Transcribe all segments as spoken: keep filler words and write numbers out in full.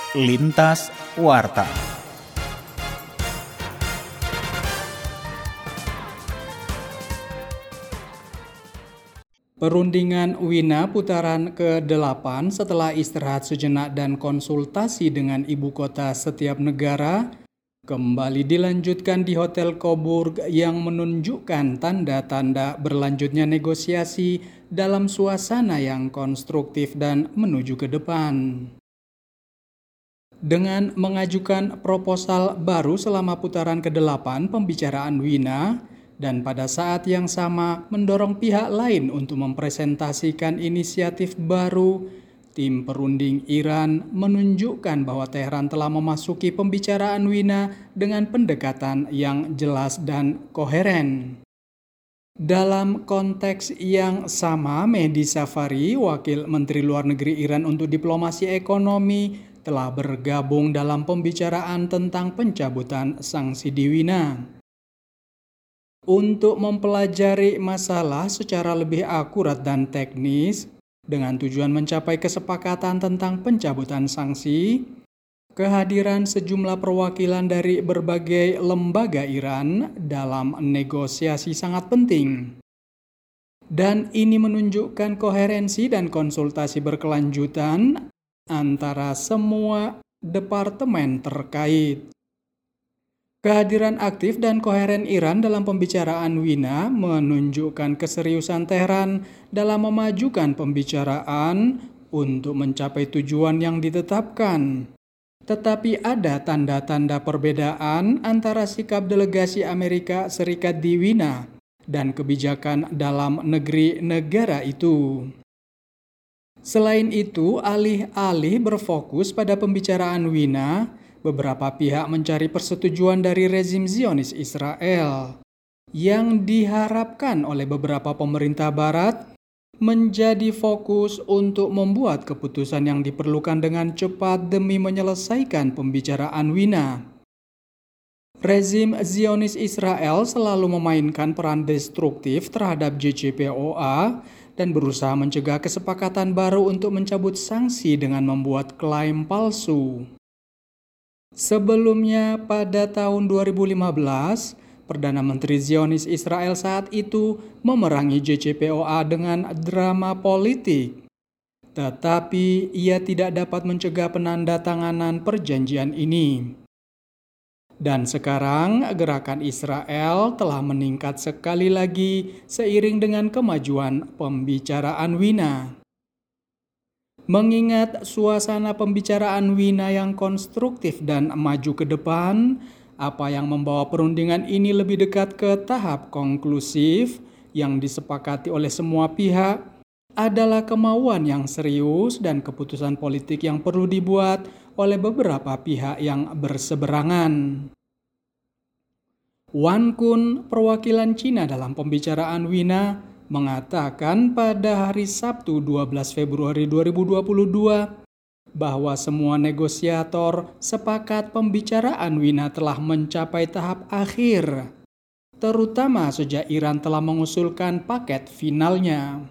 Lintas Warta. Perundingan Wina putaran kedelapan setelah istirahat sejenak dan konsultasi dengan ibu kota setiap negara kembali dilanjutkan di Hotel Coburg yang menunjukkan tanda-tanda berlanjutnya negosiasi dalam suasana yang konstruktif dan menuju ke depan. Dengan mengajukan proposal baru selama putaran kedelapan pembicaraan Wina, dan pada saat yang sama mendorong pihak lain untuk mempresentasikan inisiatif baru, tim perunding Iran menunjukkan bahwa Teheran telah memasuki pembicaraan Wina dengan pendekatan yang jelas dan koheren. Dalam konteks yang sama, Mehdi Safari, Wakil Menteri Luar Negeri Iran untuk Diplomasi Ekonomi, telah bergabung dalam pembicaraan tentang pencabutan sanksi di Wina. Untuk mempelajari masalah secara lebih akurat dan teknis, dengan tujuan mencapai kesepakatan tentang pencabutan sanksi, kehadiran sejumlah perwakilan dari berbagai lembaga Iran dalam negosiasi sangat penting. Dan ini menunjukkan koherensi dan konsultasi berkelanjutan antara semua departemen terkait. Kehadiran aktif dan koheren Iran dalam pembicaraan Wina menunjukkan keseriusan Teheran dalam memajukan pembicaraan untuk mencapai tujuan yang ditetapkan. Tetapi ada tanda-tanda perbedaan antara sikap delegasi Amerika Serikat di Wina dan kebijakan dalam negeri negara itu. Selain itu, alih-alih berfokus pada pembicaraan Wina, beberapa pihak mencari persetujuan dari rezim Zionis Israel yang diharapkan oleh beberapa pemerintah barat menjadi fokus untuk membuat keputusan yang diperlukan dengan cepat demi menyelesaikan pembicaraan Wina. Rezim Zionis Israel selalu memainkan peran destruktif terhadap J C P O A dan berusaha mencegah kesepakatan baru untuk mencabut sanksi dengan membuat klaim palsu. Sebelumnya pada tahun dua ribu lima belas, Perdana Menteri Zionis Israel saat itu memerangi J C P O A dengan drama politik. Tetapi ia tidak dapat mencegah penandatanganan perjanjian ini. Dan sekarang gerakan Israel telah meningkat sekali lagi seiring dengan kemajuan pembicaraan Wina. Mengingat suasana pembicaraan Wina yang konstruktif dan maju ke depan, apa yang membawa perundingan ini lebih dekat ke tahap konklusif yang disepakati oleh semua pihak adalah kemauan yang serius dan keputusan politik yang perlu dibuat oleh beberapa pihak yang berseberangan. Wan Kun, perwakilan Cina dalam pembicaraan Wina, mengatakan pada hari Sabtu dua belas Februari dua ribu dua puluh dua bahwa semua negosiator sepakat pembicaraan Wina telah mencapai tahap akhir, terutama sejak Iran telah mengusulkan paket finalnya.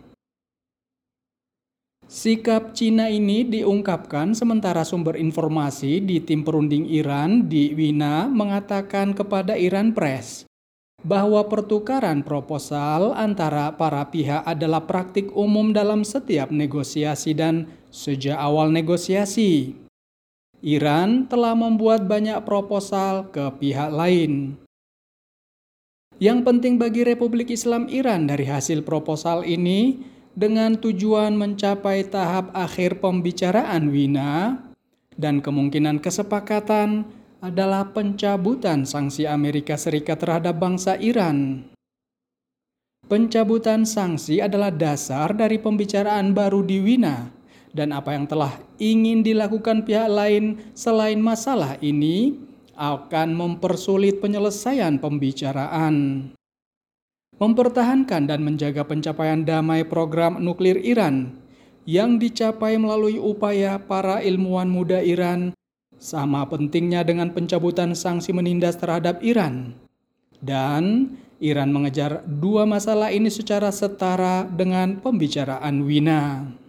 Sikap Cina ini diungkapkan sementara sumber informasi di tim perunding Iran di Wina mengatakan kepada Iran Press bahwa pertukaran proposal antara para pihak adalah praktik umum dalam setiap negosiasi dan sejak awal negosiasi. Iran telah membuat banyak proposal ke pihak lain. Yang penting bagi Republik Islam Iran dari hasil proposal ini dengan tujuan mencapai tahap akhir pembicaraan Wina dan kemungkinan kesepakatan adalah pencabutan sanksi Amerika Serikat terhadap bangsa Iran. Pencabutan sanksi adalah dasar dari pembicaraan baru di Wina, dan apa yang telah ingin dilakukan pihak lain selain masalah ini akan mempersulit penyelesaian pembicaraan. Mempertahankan dan menjaga pencapaian damai program nuklir Iran yang dicapai melalui upaya para ilmuwan muda Iran sama pentingnya dengan pencabutan sanksi menindas terhadap Iran. Dan Iran mengejar dua masalah ini secara setara dengan pembicaraan Wina.